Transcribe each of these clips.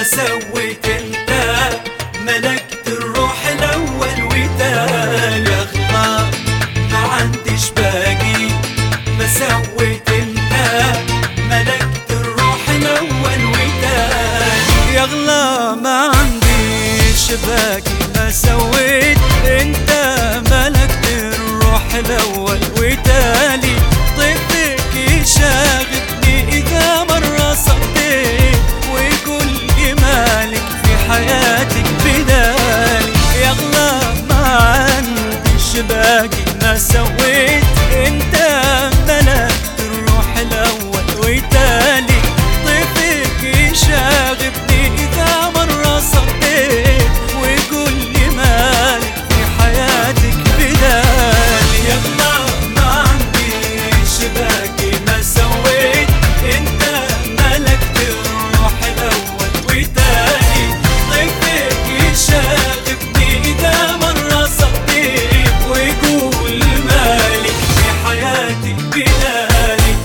سويت انت ملكت الروح الاول وتاني اغلى ما عنديش باقي ما سويت انت ملكت الروح الاول وتاني يا اغلى ما عنديش باقي ما سويت انت ملكت الروح الاول وتالي طيبك يشاغبني اذا مرة صديت وكل جمالك في حياتك بدالي يا اغلى ما عنديش باقي ما سويت انت ملكت الروح الاول وتالي طيبك يشاغبني اذا مرة صديت وكل جمالك في حياتك بدالي يا اغلى ما عنديش باقي ما سويت انت ملكت الروح الاول وتاني طيبك يشاغبني اذا مرة صديت ويقول مالك في حياتي بدالي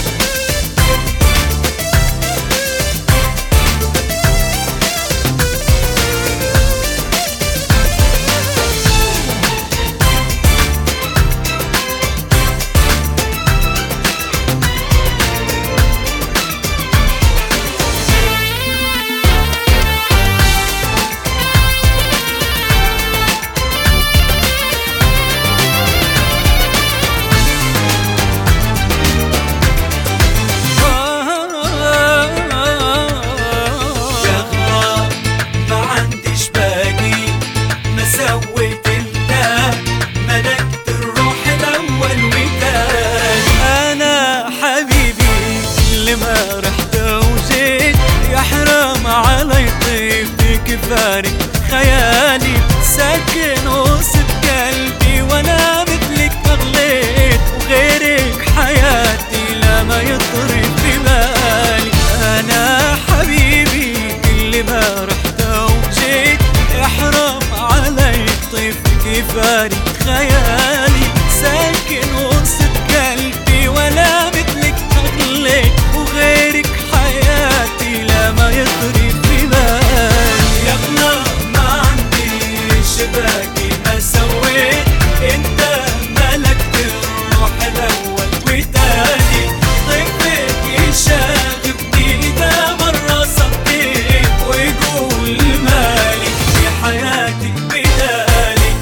سويت انت ملكت الروح الاول وتاني انا حبيبي اللي ما رحت وجيت يحرم علي طيبك فارق خيالي ساكن وسط قلبي وانا مثلك اغليت وغيرك حياتي لا ما يطري في بالي انا حبيبي اللي ما رحت وجيت يحرم علي طيفك فارق خيالي ساكن وسط قلبي ولا مثلك أغليت وغيرك حياتي لا ما يطري في بالي يا اغلى ما عنديش باقي ما سويت انت ملكت الروح الاول وتاني طيفك يشاغبني اذا مرة صديت ويقول مالك في حياتي بدالي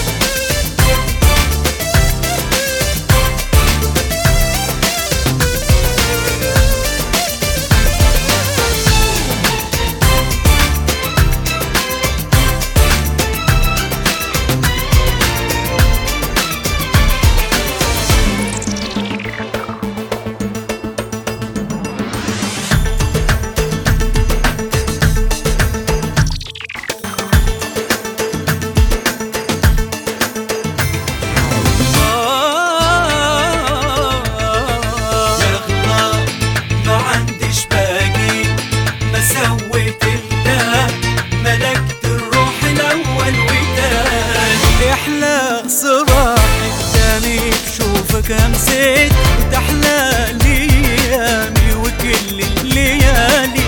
سويت انت ملكت الروح الاول وتاني احلى صباح قدامي بشوفك امسيت وتحلى ليامي وكل الليالي